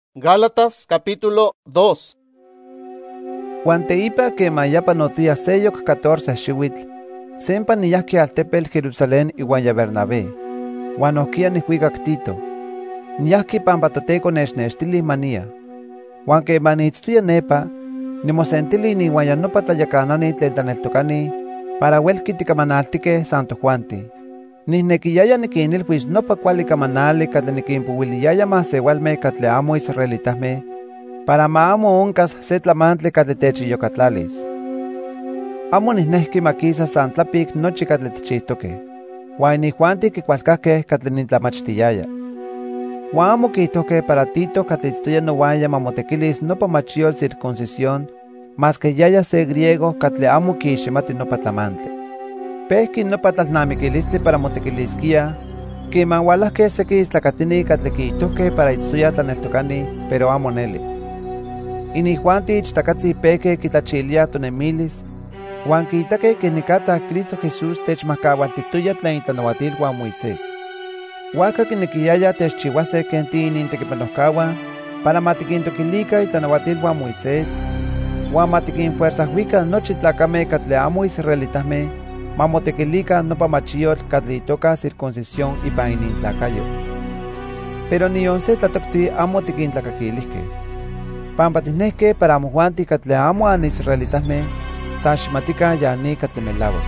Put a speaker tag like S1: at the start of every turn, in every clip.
S1: Gálatas capítulo 2.
S2: Juan teipa que mayapa notia seyok 14 xiuitl, sempa niyahki altepel Jerusalén iwan ya Bernabé, huan ohkia nihuikak Tito. Niyahki pampa Toteko nechnextili mania. Huan quema niitztoya nepa, nimosentili niwan ya nopa tlayakanani tlen tlaneltokani, para uelki tikamanaltikeh San tojuanti. Nihnekiyaya nikinilhuis nopa kuali kamanali katli nikinpouiliyaya masewalmeh katli amo israelitahmeh, para ma amo onkas se tlamantli katli techiyokatlalis. Amo nihnehki makisa san tlapik nochi katli tichihtokeh, huan inijuanti kikualkahkeh katli nintlamachtiyaya. Huan amo kihtohkeh para Tito katli itztoya nowaya mamotekilis nopa machiyol circuncisión, maske yaya se griego katli amo kiiximati nopa tlamantli. Pehki nopa tlalnamikilistli para motekiliskia, queman ualahkeh seki istlakatini katli kihtohkeh para itztoya tlaneltokani, pero amo neli. Inijuanti ichtakatzi pehkeh kitlachiliah tonemilis, huan kiitakeh ke nikatzah Cristo Jesús techmahkaualtihtoya tlen itlanauatilhuan Moisés. Huajka kinekiyaya techchiuaseh ken tiinintekipanohkauan para ma tikintokilikan itlanauatilhuan Moisés, huan ma tikinfuerzajwikan nochi tlakameh katli amo israelitahmeh ma motekilikan nopa machiyotl katli itoka circuncisión ipan inintlakayo. Pero nion se tlatoktzin amo tikintlakakilihkeh. Pampa tihnehkeh para amojuanti katli amo anisraelitahmeh, san ximatikan ya ni katli melauak.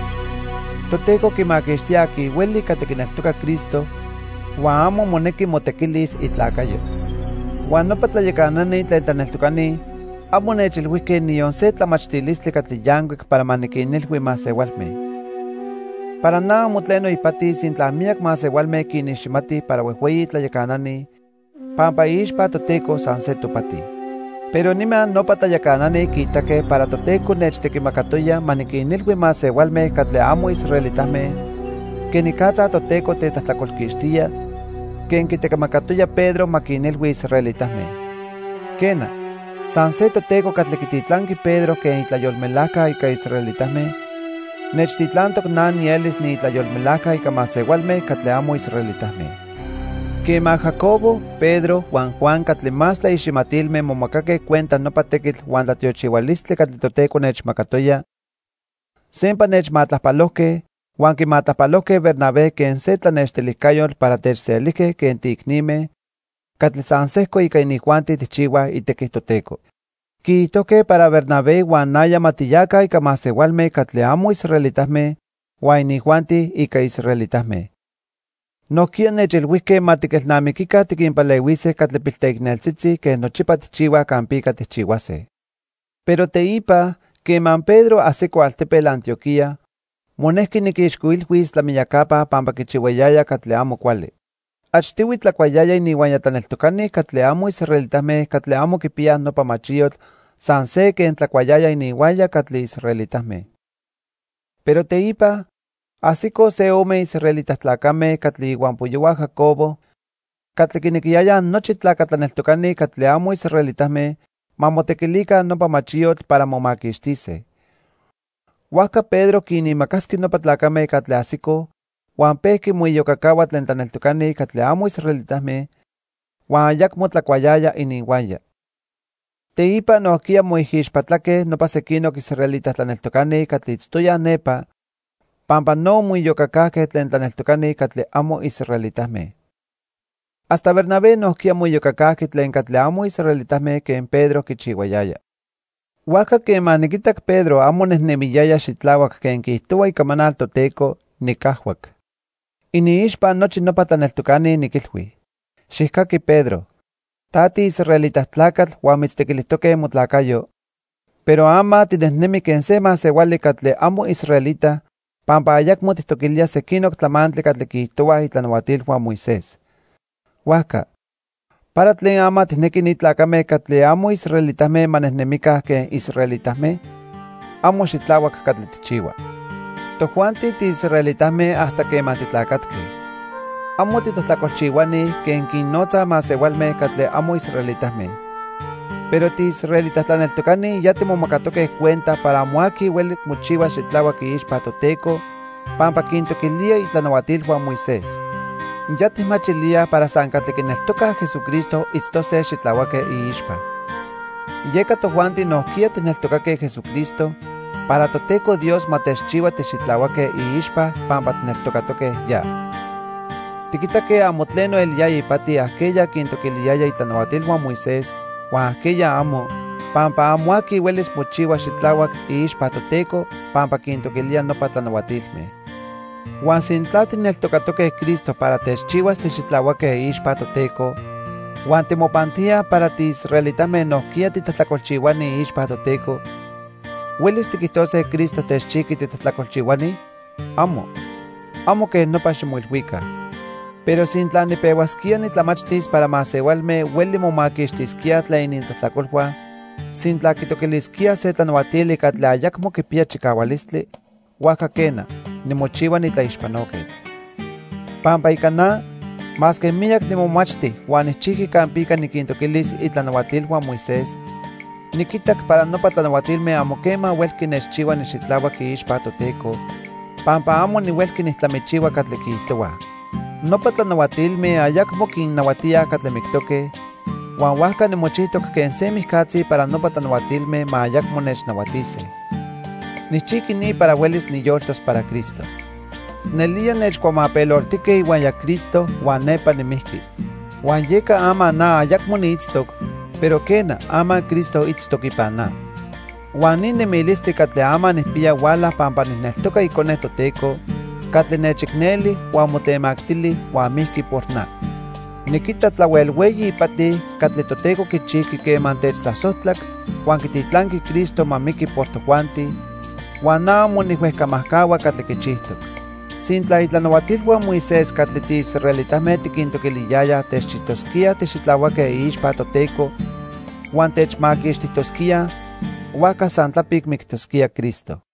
S2: Toteko kimakixtia aki ueli katli kineltoka Cristo, huan amo moneki motekilis itlakayo. Huan nopa tlayakanani tlen tlaneltokani amo nechilhuihkeh nion se tlamachtilistli katli yankuik para ma nikinilhui masewalmeh. Para na amo tleno ipatis intla miak masewalmeh kiniximati para uehueyi tlayakanani, pampa ixpa Toteko san se topati. Pero niman nopa tlayakanani kiitakeh para Toteko nechtekimakatoya ma nikinilhui masewalmeh katli amo israelitahmeh, ke nikatza Toteko tetlahtakolkixtia, ken kitekimakatoya Pedro ma kinilhui israelitahmeh. Kena, san se Toteko katli kititlanki Pedro ken itlayolmelajka ika israelitahmeh, nechtitlantok na nielis ni itlayolmelajka ika masewalmeh katli amo israelitahmeh. Quema Jacobo, Pedro, huan Juan katli mas tlaixmatilmeh momakakeh cuenta nopa tekitl huan tlatiochiualistli katli Toteko nechmakatoya, sempa nechmatlahpalohkeh, huan kimatlahpalohkeh Bernabé ken se tlanextilihkayotl para techselihkeh ken tiiknimeh, katli san sehko ika inijuanti tichiuah itekih Toteko. Kiihtohkeh para Bernabé huan naya matiyaka ika masewalmeh katli amo israelitahmeh, huan inijuanti ika israelitahmeh. Nohkia nechilhuihkeh ma tikelnamikikan tikinpaleuiseh katli pilteikneltzitzi ken nochipa tichiuah kampika tichiuaseh. Pero teipa, queman Pedro ahsiko altepetl Antioquía, monehki nikixkoilhuis tlamiyakapa pampa kichiuayaya katli amo kuali. Achtiui tlakuayaya iniuan ya tlaneltokanih katli amo israelitahmeh katli amo kipiah nopa machiyotl san se ken tlakuayaya iniuaya katli israelitahmeh. Pero teipa, ahsiko se ome israelitah tlakameh katli iuan poyowah Jacobo, katli kinekiyayah nochi tlakatl tlaneltokanih katli amo israelitahmeh ma motekilikan nopa machiyotl para momakixtiseh. Huajka Pedro kinimakaski nopa tlakameh katli ahsiko, huan pehki moiyokakaua tlen tlaneltokanih katli amo israelitahmeh, huan ayakmo tlakuayaya iniuaya. Teipa nohkia moijixpatlakeh nopa sekinok israelitah tlaneltokanih katli itztoyah nepa, pampa no moiyokakahkeh tlen tlaneltokanih katli amo israelitahmeh. Hasta Bernabé nohkia moiyokakahki tlen katli amo israelitahmeh ken Pedro kichiuayaya. Huajka queman nikitak Pedro amo nehnemiyaya xitlauak ken kihtoua ikamanal Toteko, nikahhuak. Iniixpa nochi nopa tlaneltokanih nikilhui: xihkaki Pedro, tati israelitah tlakatl huan mitztekilihtokeh motlakayo, pero ama tinehnemi ken se masewali katli amo israelita, pampa ayakmo tihtokilia sekinok tlamantli katli kihtoua itlanauatilhuan Moisés. Huajka, para tlen ama tihneki ni tlakameh katli amo israelitahmeh ma nehnemikan ken israelitahmeh, amo xitlauak katli tichiua. Tojuanti tiisraelitahmeh hasta queman titlakatkeh. Amo titlahtlakolchiuanih ken kinnotzah masewalmeh katli amo israelitahmeh. Pero tiisraelitah tlaneltokanih ya timomakatokeh cuenta para amo aki ueli mochiuas xitlauak iixpa Toteko, pampa kintokilia itlanauatilhuan Moisés. Ya tihmachilia para san katli kineltoka Jesucristo itztose xitlawake iixpa. Yeka tojuanti nohkia tineltokake Jesucristo, para Toteco Dios matechchiua texitlawake iixpa pampa tineltokatoke ya. Tikitake amo tleno eliaya ipati aquella quintokiliaya itlanahuatilhuan Moisés, huan aquella amo, pampa amo aki huelis mochiua xitlawak iixpa Toteco, pampa quintokilia nopa tlanahuatilmeh. Huan sintla tineltokatoke Cristo para techchiuas texitlawake iixpa Toteco, huan timopantia para tiisraelitameh nohkia titlahtlakolchiuani iixpa Toteco, ¿huelis tiquihtose Cristo techchiqui titlahtlakolchiuani? Amo que nopa ximoilhuica. Pero sintla nipeuaskia nitlamachtis para maseualmeh hueli momakixtiskia tla inintlahtlakolhuan, sintla kitokiliskia se tlanahuatili katli ayakmo kipia chikaualistli, huaca kena, nimochiua nitlaixpanoketl. Pampa ika na, mas que miyak nimomachti huan nihchihki kampika nikintokilis itlanahuatilhuan Moisés, nikitak para nopa tlanahuatilmeh amo kema huelki nechchiua nixitlawak iixpa Toteco, pampa amo nihuelki nitlamichiua katli kihtowa. Nopa tlanahuatilmeh ayakmo kinnahuatia katli miktoke, huan huajka nimochihtok ken se mijkatzi para nopa tlanahuatilmeh ma ayakmo nechnahuatise. Nichiki ni para huelis niyoltos para Cristo. Nelia nechkuamapeloltike iuan ya Cristo huan nepa nimihki. Huan yeka ama na ayakmo niitztok, pero kena ama Cristo itztok ipan na. Huan nin nemilisti katli ama nihpia wala pampa nihneltoka ikone Toteco, katli nechikneli huan motemaktili huan mihki por na. Nikita tlauelweyi ipati katli Toteco kichihki keman techtlasotlak huan kititlanki Cristo mamiki por tojuanti, huan na amo nihuehkamahkaua katli kichihtok. Sintla itlanahuatilhuan Moisés katli tiisraelitameh tikintokiliyaya techchihtoskia texitlawake iixpa Toteco, huan techmakixtitoskia, huaca san tlapik miktoskia Cristo.